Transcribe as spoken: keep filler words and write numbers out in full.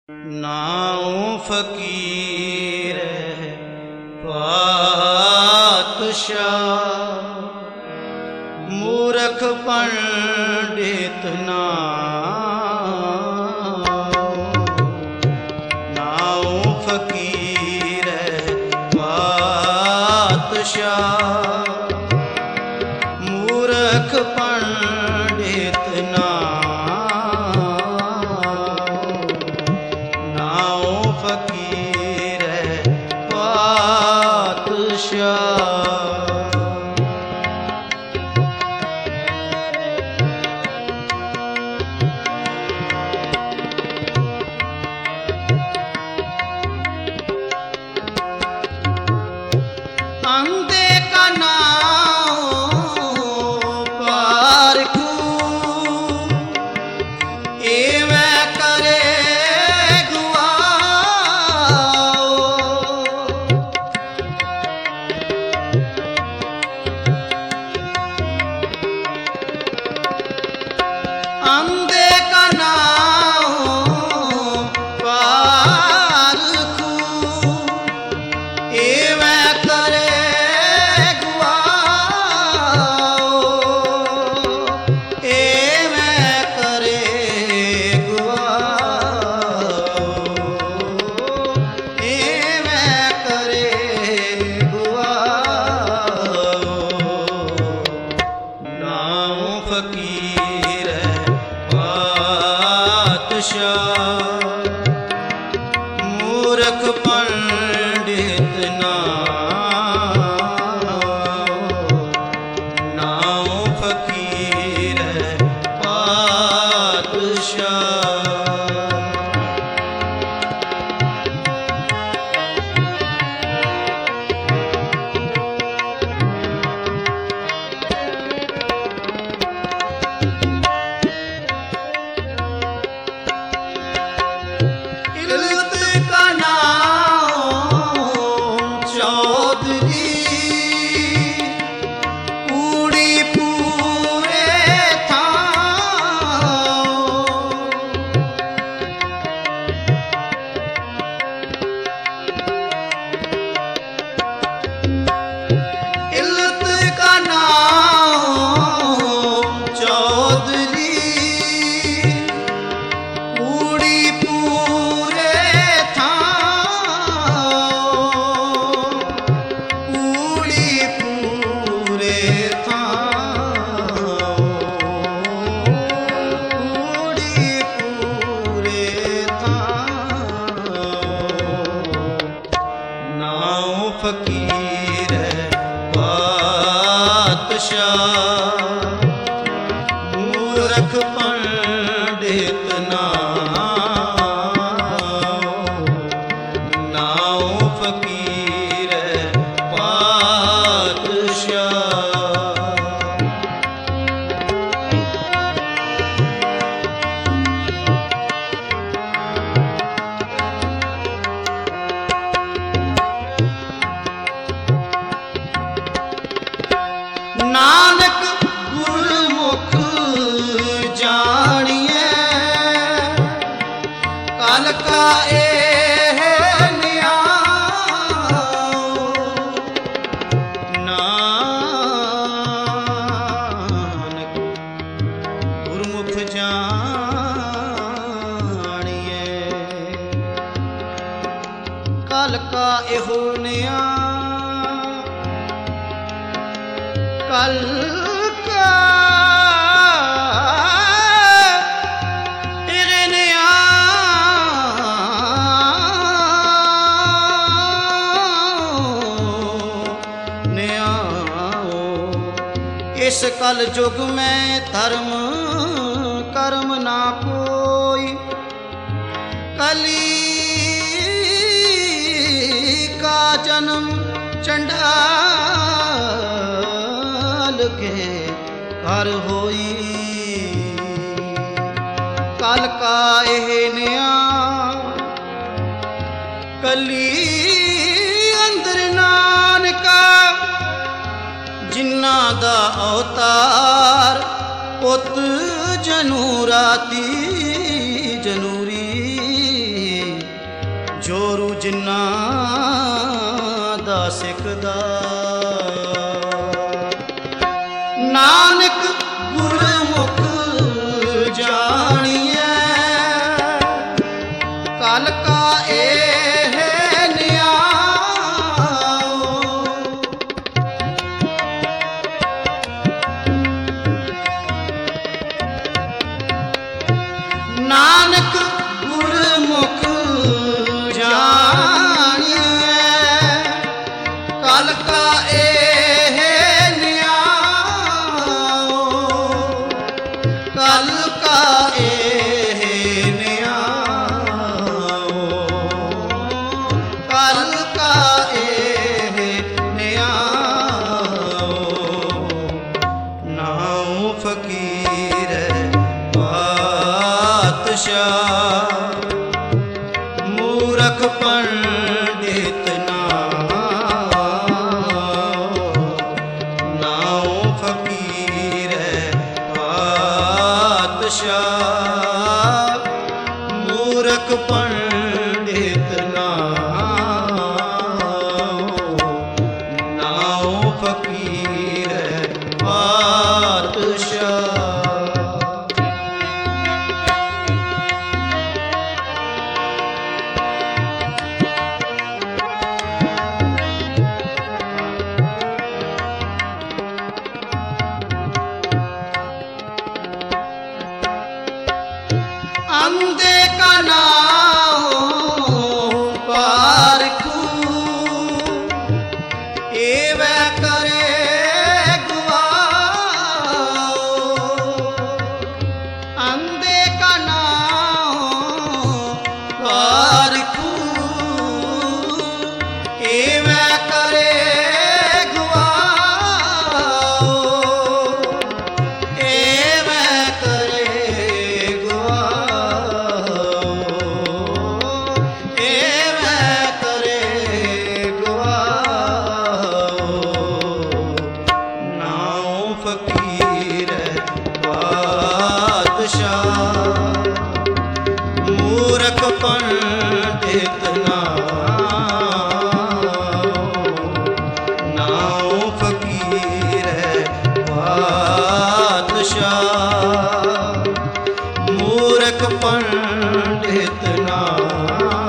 ਨਾਉ ਫਕੀਰ ਪਾਤਸ਼ਾਹ ਮੂਰਖ ਪੰਡਿਤ ਨਾਉ ਫਕੀਰ ਪਾਤਸ਼ਾਹ ਮੂਰਖ ਪੰਡਿਤ ਫਕੀਰ ਪਾਤਸ਼ਾਹ ਅੰਦੇ ਕਾ ਨਾਉ ਪਾਰਖੂ ਏਵੇਂ ਕਰੇ अंधे का नाम पारखू एवं करे गुआओ एवं करे गुआओ एवं करे गुआओ नाम फकीर मूरख पंडित नाउ फकीर पातशाह फकीर पातशाह मूरख पंडित नाउ फकीर पातशाह नानक गुरमुख जानिए कल का एह न्याओ नानक गुरमुख जानिए कल का एहो न्याओ कल का इस कल युग में धर्म कर्म ना कोई कली का जन्म चंडाल के घर होई कल का एह न्या कली अंदर नानका जिन्ना दा अवतार पुत जनू राती जनूरी ਜਿਨ੍ਹਾਂ ਦਾ ਸਿੱਖਦਾ। ਨਾਨਕ ਗੁਰਮੁਖ ਜਾਣੀਐ ਕਲ ਕਾ ਇਹ ਨਿਆਓ। ਨਾਨਕ ਗੁਰਮੁਖ ਜਾਣੀਐ ਕਲ ਕਾ ਇਹ ਨਿਆਓ। ਕਲ ਕਾ ਇਹ ਨਿਆਓ। ਕਲ ਕਾ ਇਹ ਨਿਆਓ। ਨਾਉ ਫਕੀਰ ਪਾਤਸ਼ਾਹ ਮੂਰਖ ਪੰਡਿਤ ਨਾਉ ਫਕੀਰ ਪਾਤਸ਼ਾਹ ਮੂਰਖ ਪੰਡਿਤ ਨਾਉ ਫਕੀਰ ਪਾਤਸ਼ਾਹ। अंधे का नाम पारखू एवं करे गुआओ। अंधे का नाम पारखू एवं करे गुआओ। एवं करे फकीर पातशाह मूरख पंडित नाउ फकीर पातशाह मूरख पंडित ना